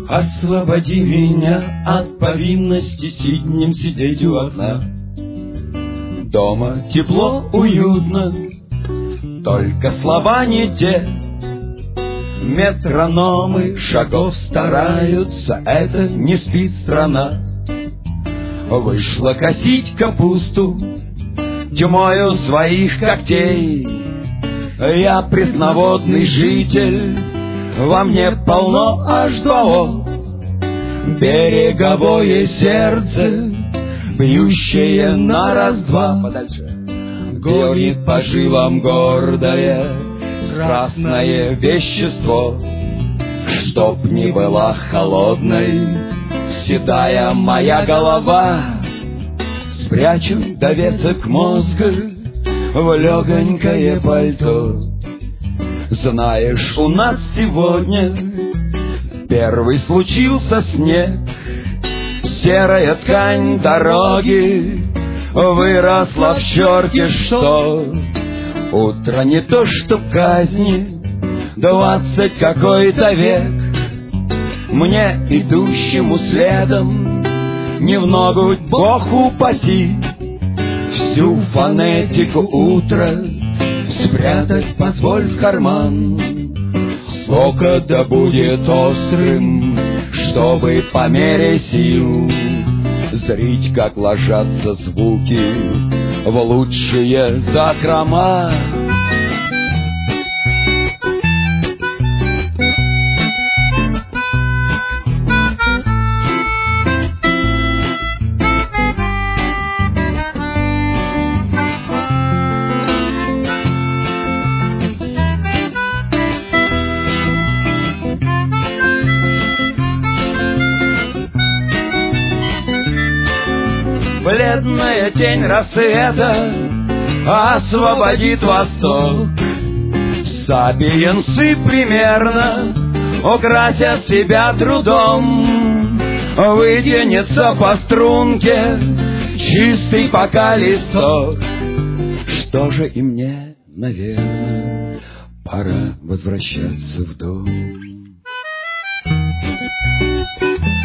Освободи меня от повинности сиднем сидеть у окна. Дома тепло, уютно, только слова не те. Метрономы шагов стараются, это не спит страна. Вышла косить капусту тьмою своих когтей. Я пресноводный житель, во мне полно H2O. Береговое сердце, бьющее на раз-два. Подальше. Гонит по жилам гордое красное вещество. Чтоб не была холодной седая моя голова, спрячу довесок мозга в легонькое пальто. Знаешь, у нас сегодня первый случился снег. Серая ткань дороги выросла в черти что. Утро не то что казни, 20 какой-то век. Мне, идущему следом, не в ногу Бог упаси всю фонетику утра спрятать позволь в карман. Слока да будет острым, чтобы по мере сил зрить, как ложатся звуки в лучшие закрома. Бледная тень рассвета освободит восток. Сапиенсы примерно украсят себя трудом. Вытянется по струнке чистый пока листок. Что же и мне, наверное, пора возвращаться в дом.